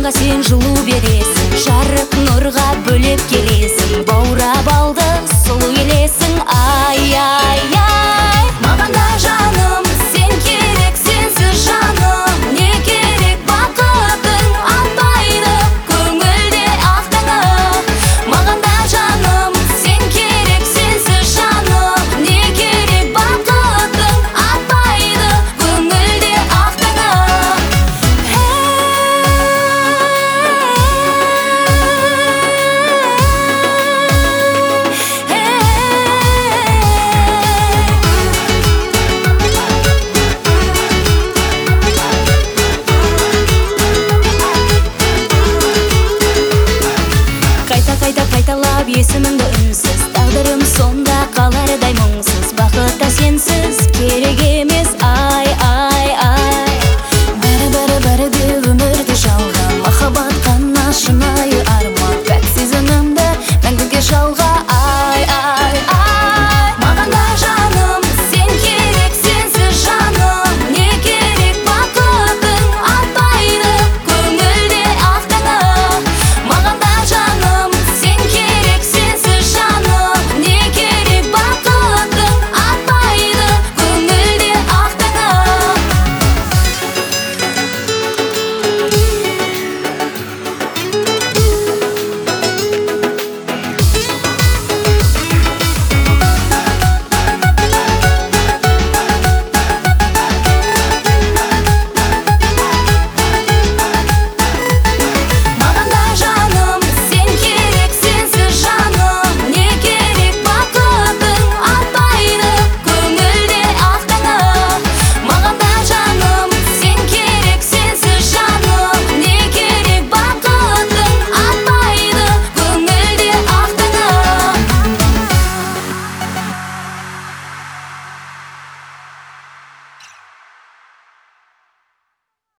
жанға сен жылу бересің, жарық нұрға бөлеп келесің, баурап алды сұлу елесің. Ай, ай, ай, маған да жаным сен керек, сенсіз жаным не керек, бақытың атпайды көңілде ақтаңы. Маған да жаным сен керек, сенсіз жаным не керек, бақытың атпайды көңілде ақтаңы. Қайта қайталап есіміңді